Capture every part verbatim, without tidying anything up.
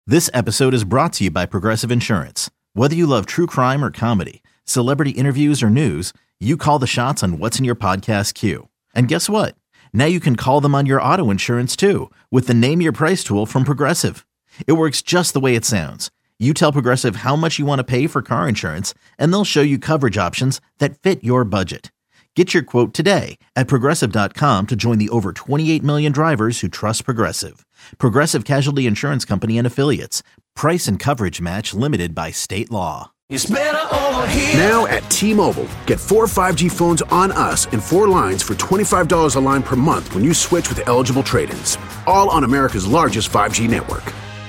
This episode is brought to you by Progressive Insurance. Whether you love true crime or comedy, celebrity interviews or news, you call the shots on what's in your podcast queue. And guess what? Now you can call them on your auto insurance too with the Name Your Price tool from Progressive. It works just the way it sounds. You tell Progressive how much you want to pay for car insurance, and they'll show you coverage options that fit your budget. Get your quote today at Progressive dot com to join the over twenty-eight million drivers who trust Progressive. Progressive Casualty Insurance Company and Affiliates. Price and coverage match limited by state law. It's better over here. Now at T-Mobile, get four five G phones on us and four lines for twenty-five dollars a line per month when you switch with eligible trade-ins. All on America's largest five G network.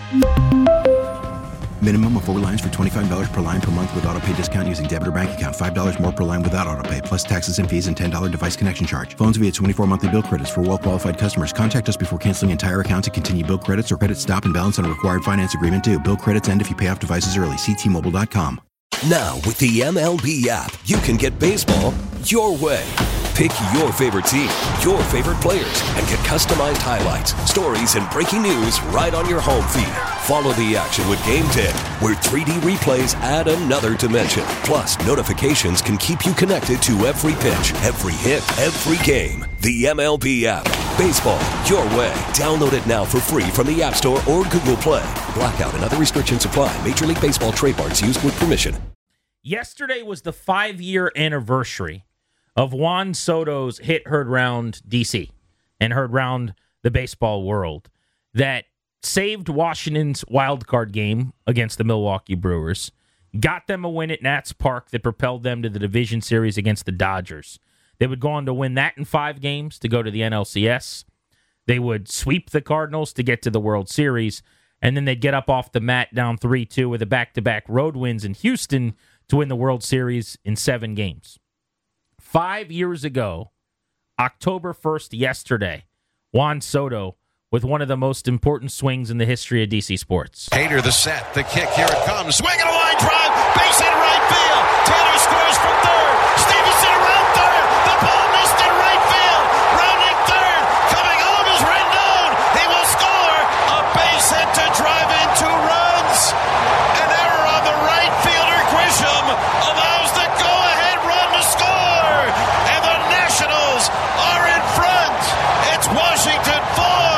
Minimum of four lines for twenty-five dollars per line per month with autopay discount using debit or bank account. five dollars more per line without autopay, plus taxes and fees and ten dollars device connection charge. Phones via twenty-four monthly bill credits for well-qualified customers. Contact us before canceling entire account to continue bill credits or credit stop and balance on a required finance agreement due. Bill credits end if you pay off devices early. See T Mobile dot com. Now, with the M L B app, you can get baseball your way. Pick your favorite team, your favorite players, and get customized highlights, stories, and breaking news right on your home feed. Follow the action with Game ten, where three D replays add another dimension. Plus, notifications can keep you connected to every pitch, every hit, every game. The M L B app. Baseball your way. Download it now for free from the App Store or Google Play. Blackout and other restrictions apply. Major League Baseball trademarks used with permission. Yesterday was the five-year anniversary of Juan Soto's hit heard round D C and heard round the baseball world that saved Washington's wild card game against the Milwaukee Brewers, got them a win at Nats Park that propelled them to the division series against the Dodgers. They would go on to win that in five games to go to the N L C S. They would sweep the Cardinals to get to the World Series, and then they'd get up off the mat down three two with a back-to-back road wins in Houston to win the World Series in seven games. Five years ago, October first, yesterday, Juan Soto with one of the most important swings in the history of D C sports. Hader, the set, the kick, here it comes. Swing and a line drive, base hit right field. Taylor scores from third. Stevenson around third. The ball missed in right field. Rounding third. Coming home is Rendon. He will score. A base hit to drive in two runs. An error on the right fielder. Grisham allows the go-ahead run to score. And the Nationals are in front. It's Washington four.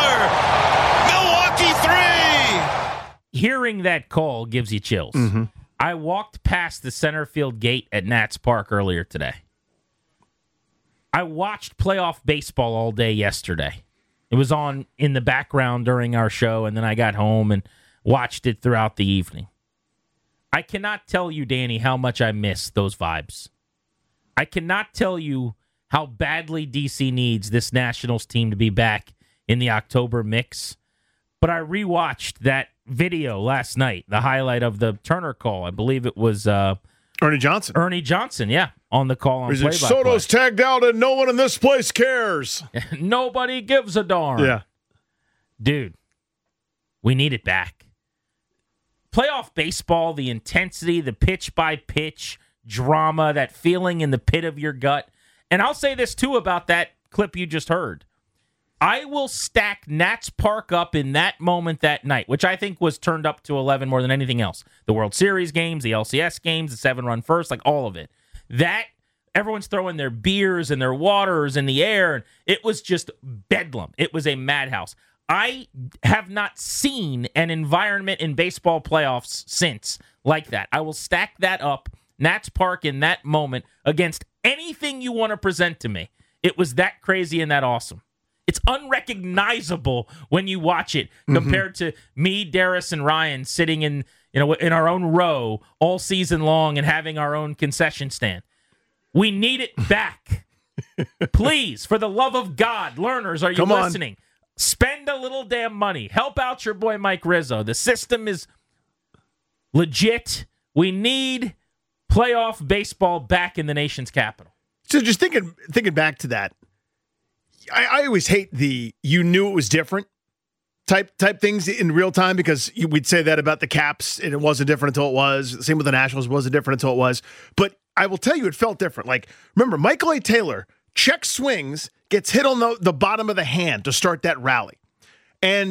Milwaukee three. Hearing that call gives you chills. Mm-hmm. I walked past the center field gate at Nats Park earlier today. I watched playoff baseball all day yesterday. It was on in the background during our show, and then I got home and watched it throughout the evening. I cannot tell you, Danny, how much I miss those vibes. I cannot tell you how badly D C needs this Nationals team to be back in the October mix. But I rewatched that video last night, the highlight of the Turner call. I believe it was uh, Ernie Johnson. Ernie Johnson, yeah, on the call on He's play like, by Soto's tagged out and no one in this place cares. Nobody gives a darn. Yeah. Dude, we need it back. Playoff baseball, the intensity, the pitch-by-pitch drama, that feeling in the pit of your gut. And I'll say this, too, about that clip you just heard. I will stack Nats Park up in that moment that night, which I think was turned up to eleven more than anything else. The World Series games, the L C S games, the seven-run first, like all of it. That, everyone's throwing their beers and their waters in the air, and it was just bedlam. It was a madhouse. I have not seen an environment in baseball playoffs since like that. I will stack that up, Nats Park in that moment, against anything you want to present to me. It was that crazy and that awesome. It's unrecognizable when you watch it compared mm-hmm. to me, Darius, and Ryan sitting in you know in our own row all season long and having our own concession stand. We need it back. Please, for the love of God, learners, are you Come on. listening? Spend a little damn money. Help out your boy Mike Rizzo. The system is legit. We need playoff baseball back in the nation's capital. So just thinking thinking back to that, I, I always hate the you knew it was different type type things in real time, because you, we'd say that about the Caps and it wasn't different until it was. Same with the Nationals, wasn't different until it was. But I will tell you, it felt different. Like, remember, Michael A. Taylor check swings, gets hit on the, the bottom of the hand to start that rally. And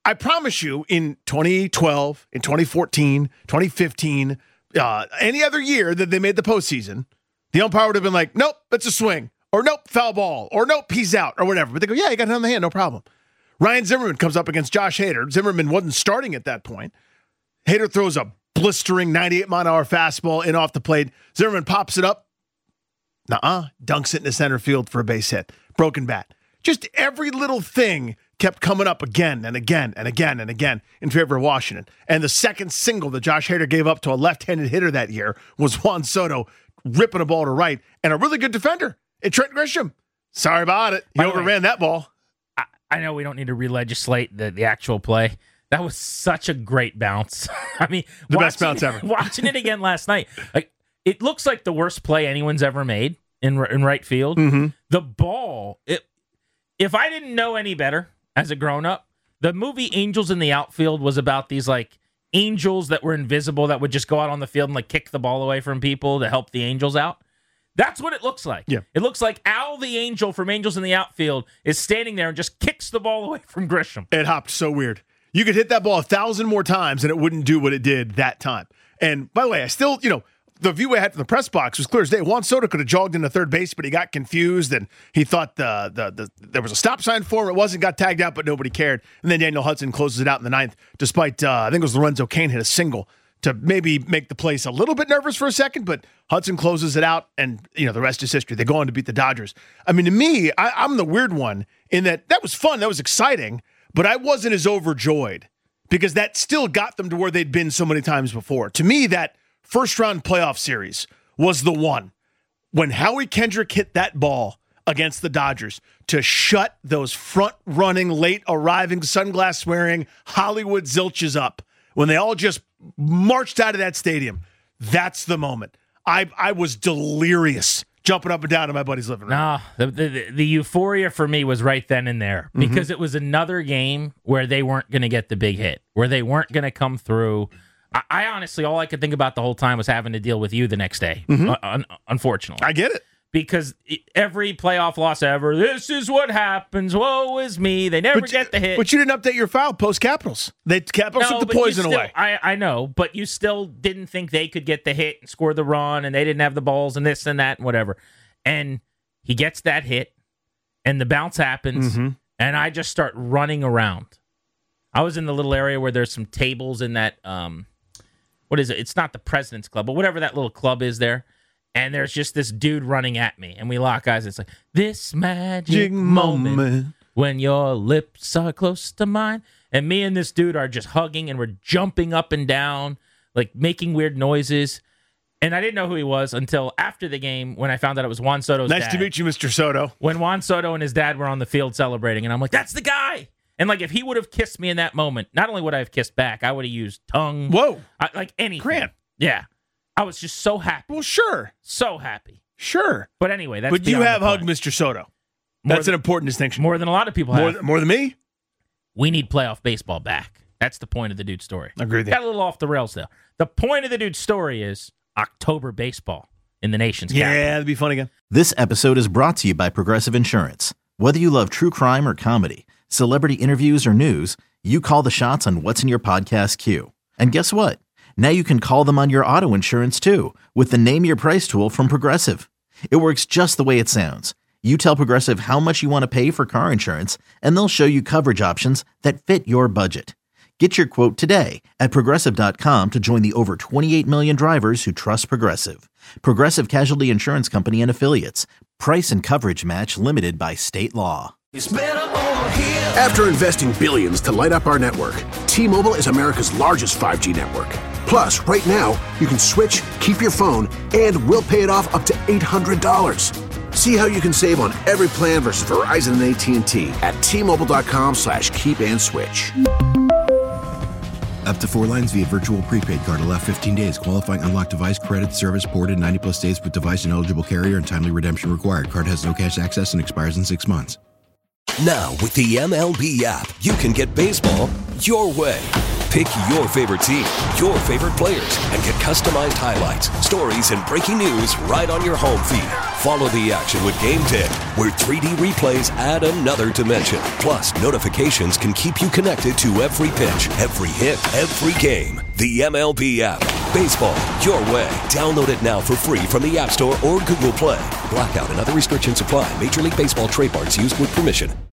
I promise you, in twenty twelve, in twenty fourteen, twenty fifteen, uh, any other year that they made the postseason, the umpire would have been like, nope, that's a swing, or nope, foul ball, or nope, he's out, or whatever. But they go, yeah, you got it on the hand, no problem. Ryan Zimmerman comes up against Josh Hader. Zimmerman wasn't starting at that point. Hader throws a blistering ninety-eight mile an hour fastball in off the plate. Zimmerman pops it up. Nuh-uh. Dunks it into center field for a base hit. Broken bat. Just every little thing kept coming up again and again and again and again in favor of Washington. And the second single that Josh Hader gave up to a left-handed hitter that year was Juan Soto ripping a ball to right, and a really good defender in Trent Grisham. Sorry about it. He overran that ball. I, I know we don't need to re-legislate the, the actual play. That was such a great bounce. I mean, the watching, best bounce ever. Watching it again last night, like it looks like the worst play anyone's ever made in in right field. Mm-hmm. The ball, it, if I didn't know any better as a grown-up, the movie Angels in the Outfield was about these like angels that were invisible that would just go out on the field and like kick the ball away from people to help the angels out. That's what it looks like. Yeah. It looks like Al the Angel from Angels in the Outfield is standing there and just kicks the ball away from Grisham. It hopped so weird. You could hit that ball a thousand more times and it wouldn't do what it did that time. And by the way, I still, you know, the view I had from the press box was clear as day. Juan Soto could have jogged into third base, but he got confused and he thought the, the the there was a stop sign for him. It wasn't, got tagged out, but nobody cared. And then Daniel Hudson closes it out in the ninth, despite, uh, I think it was Lorenzo Cain hit a single to maybe make the place a little bit nervous for a second, but Hudson closes it out, and, you know, the rest is history. They go on to beat the Dodgers. I mean, to me, I, I'm the weird one in that that was fun, that was exciting, but I wasn't as overjoyed because that still got them to where they'd been so many times before. To me, that first-round playoff series was the one. When Howie Kendrick hit that ball against the Dodgers to shut those front-running, late-arriving, sunglass-wearing Hollywood zilches up, when they all just marched out of that stadium, that's the moment. I I was delirious jumping up and down in my buddy's living room. No, the, the, the euphoria for me was right then and there because mm-hmm. it was another game where they weren't going to get the big hit, where they weren't going to come through. I, I honestly, all I could think about the whole time was having to deal with you the next day, mm-hmm. uh, un, unfortunately. I get it. Because every playoff loss ever, this is what happens, woe is me, they never but, get the hit. But you didn't update your file post-Capitals. They Capitals no, took the poison still, away. I, I know, but you still didn't think they could get the hit and score the run, and they didn't have the balls and this and that and whatever. And he gets that hit, and the bounce happens, mm-hmm. and I just start running around. I was in the little area where there's some tables in that, um, what is it? It's not the President's Club, but whatever that little club is there. And there's just this dude running at me, and we lock eyes. It's like, this magic moment, moment when your lips are close to mine. And me and this dude are just hugging, and we're jumping up and down, like making weird noises. And I didn't know who he was until after the game when I found out it was Juan Soto's nice dad. Nice to meet you, Mister Soto. When Juan Soto and his dad were on the field celebrating, and I'm like, that's the guy. And like, if he would have kissed me in that moment, not only would I have kissed back, I would have used tongue. Whoa. I, like anything. Grant. Yeah. I was just so happy. Well, sure. So happy. Sure. But anyway, that's But you have hugged Mister Soto. More that's than, an important distinction. More than a lot of people more, have. More than me? We need playoff baseball back. That's the point of the dude's story. I agree with you. Got a little off the rails, though. The point of the dude's story is October baseball in the nation's yeah, capital. Yeah, that'd be fun again. This episode is brought to you by Progressive Insurance. Whether you love true crime or comedy, celebrity interviews or news, you call the shots on what's in your podcast queue. And guess what? Now you can call them on your auto insurance, too, with the Name Your Price tool from Progressive. It works just the way it sounds. You tell Progressive how much you want to pay for car insurance, and they'll show you coverage options that fit your budget. Get your quote today at Progressive dot com to join the over twenty-eight million drivers who trust Progressive. Progressive Casualty Insurance Company and Affiliates. Price and coverage match limited by state law. It's better over here. After investing billions to light up our network, T-Mobile is America's largest five G network. Plus, right now, you can switch, keep your phone, and we'll pay it off up to eight hundred dollars. See how you can save on every plan versus Verizon and A T and T at T-Mobile.com slash keep and switch. Up to four lines via virtual prepaid card. Allow fifteen days. Qualifying unlocked device credit. Service ported ninety plus days with device and eligible carrier and timely redemption required. Card has no cash access and expires in six months. Now, with the M L B app, you can get baseball your way. Pick your favorite team, your favorite players, and get customized highlights, stories, and breaking news right on your home feed. Follow the action with Game Day, where three D replays add another dimension. Plus, notifications can keep you connected to every pitch, every hit, every game. The M L B app. Baseball, your way. Download it now for free from the App Store or Google Play. Blackout and other restrictions apply. Major League Baseball trademarks used with permission.